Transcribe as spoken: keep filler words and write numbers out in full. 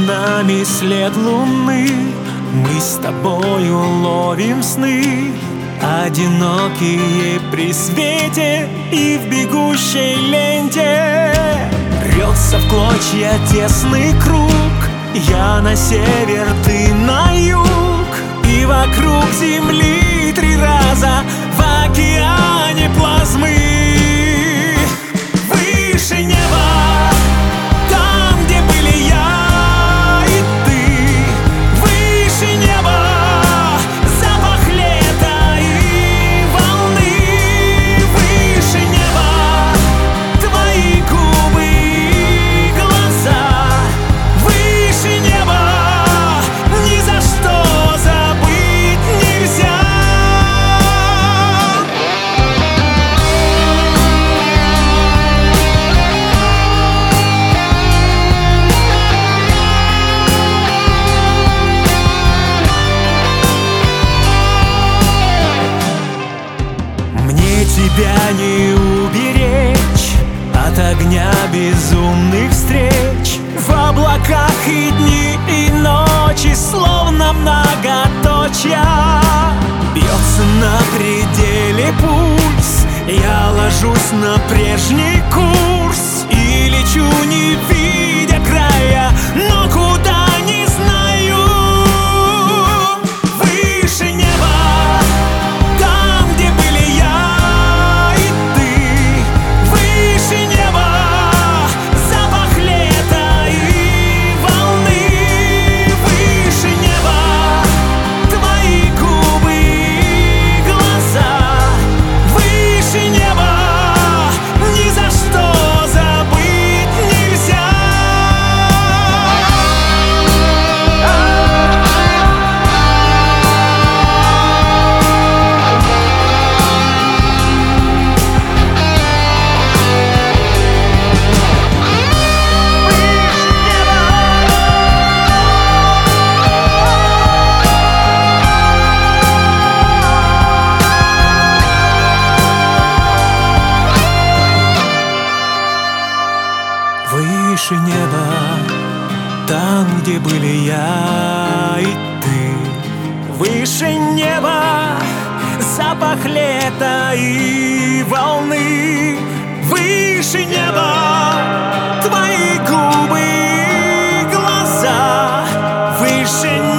нами след луны, мы с тобою ловим сны, одинокие при свете и в бегущей ленте. Рвется в клочья тесный круг, я на север, ты на юг, и вокруг земли три раза в океане плазмы. Выше неба, там, где были я и ты, выше неба, запах лета и волны. Выше неба, твои губы и глаза. Выше неба, ни за что забыть нельзя. Тебя не уберечь от огня безумных встреч. В облаках и дни, и ночи, словно многоточья. Бьется на пределе пульс, я ложусь на прежний курс и лечу, не видя края, но куда не знаю. Выше неба, там, где были я. Выше неба, там, где были я и ты. Выше неба, запах лета и волны. Выше неба, твои губы и глаза. Выше неба.